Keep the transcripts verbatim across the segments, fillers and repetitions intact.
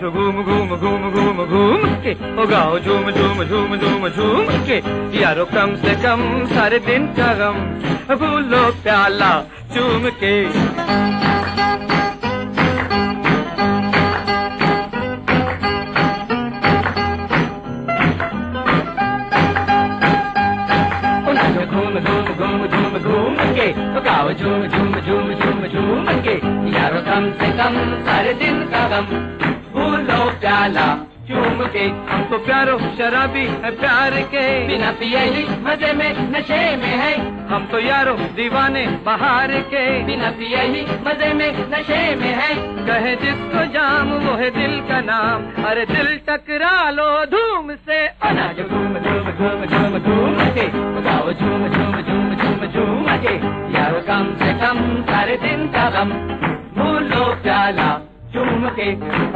घूम घूम घूम घूम घूम के ओ गाओ झूम झूम झूम झूम झूम के यारो कम से कम सारे दिन का गम भूलो प्याला चूम के। घूम घूम घूम घूम घूम के तो गाओ झूम झूम झूम झूम झूम के यारो कम से कम सारे दिन का गम भूलो प्याला चूम के। हमको प्यारो शराबी है प्यार के बिना पिए ही मजे में नशे में है। हम तो यारो दीवाने बाहर के बिना पिए ही मजे में नशे में है। कहे जिसको जाम वो है दिल का नाम अरे दिल टकरा लो धूम से अनाज घूम घूम घूम घूम घूम के गाओ झूम झूम झूम झूम झूम के यारो कम से कम सारे दिन का गम भूलो प्याला चूम के।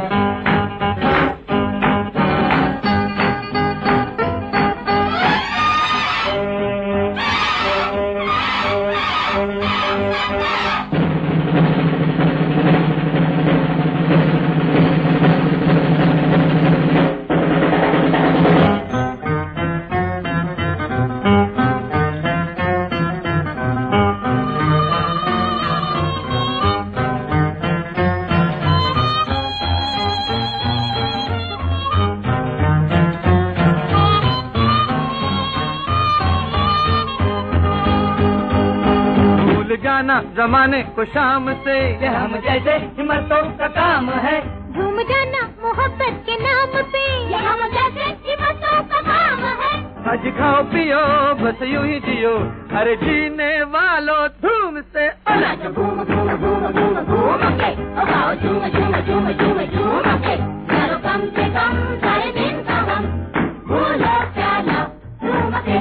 जाना जमाने को शाम से ये हम जैसे हिम्मतों का काम है। झूम जाना मोहब्बत के नाम पे ये हम जैसे हिम्मतों का काम है। आज खाओ पियो बस यूं ही जियो अरे जीने वालों धूम से घूम घूम घूम घूम घूम के गाओ झूम झूम झूम झूम झूम के यारो कम से कम सारे दिन का गम भूलो प्याला चूम के।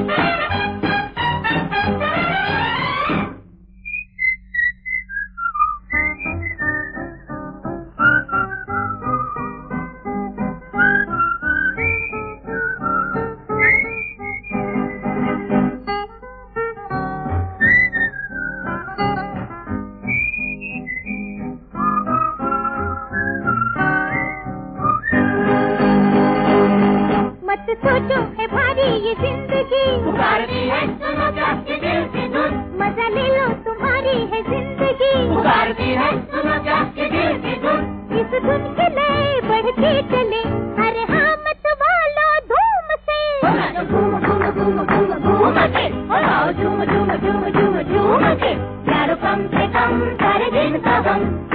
सोचो है भारी ये जिंदगी पुकारती है सुनो क्या ये दिल की धुन मजा ले लो तुम्हारी है जिंदगी पुकारती है सुनो क्या ये दिल की धुन इस धुन के लय बढ़ते चले अरे हाँ मत वालो धूम से घूम घूम घूम घूम घूम के झूम झूम झूम झूम झूम के यारो कम से कम सारे दिन का गम